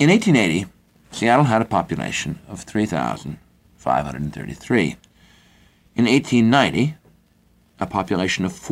In 1880, Seattle had a population of 3,533. In 1890, a population of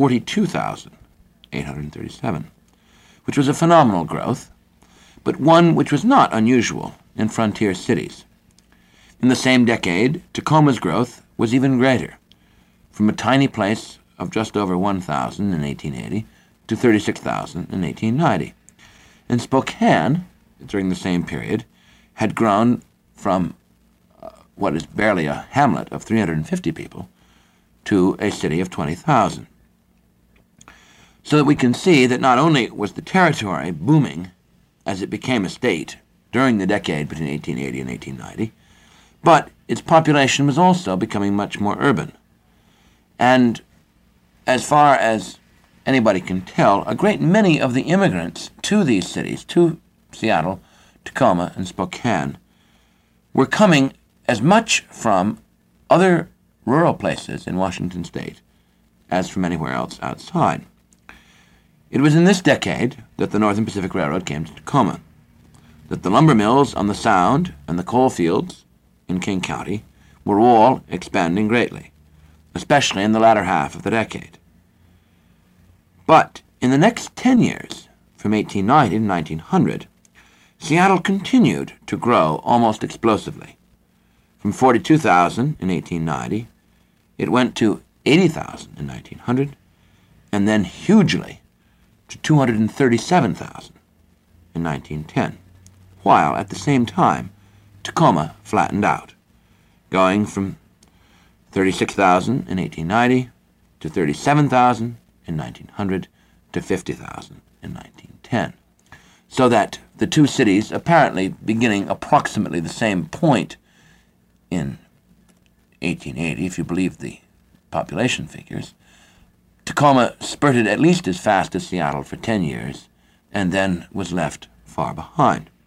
42,837, which was a phenomenal growth, but one which was not unusual in frontier cities. In the same decade, Tacoma's growth was even greater, from a tiny place of just over 1,000 in 1880 to 36,000 in 1890. And Spokane, during the same period, had grown from what is barely a hamlet of 350 people to a city of 20,000. So that we can see that not only was the territory booming as it became a state during the decade between 1880 and 1890, but its population was also becoming much more urban. And as far as anybody can tell, a great many of the immigrants to these cities, to Seattle, Tacoma, and Spokane, were coming as much from other rural places in Washington state as from anywhere else outside. It was in this decade that the Northern Pacific Railroad came to Tacoma, that the lumber mills on the Sound and the coal fields in King County were all expanding greatly, especially in the latter half of the decade. But in the next 10 years, from 1890 to 1900, Seattle continued to grow almost explosively. From 42,000 in 1890, it went to 80,000 in 1900, and then hugely to 237,000 in 1910, while at the same time Tacoma flattened out, going from 36,000 in 1890 to 37,000 in 1900 to 50,000 in 1910, so that the two cities, apparently beginning approximately the same point in 1880, if you believe the population figures, Tacoma spurted at least as fast as Seattle for 10 years and then was left far behind.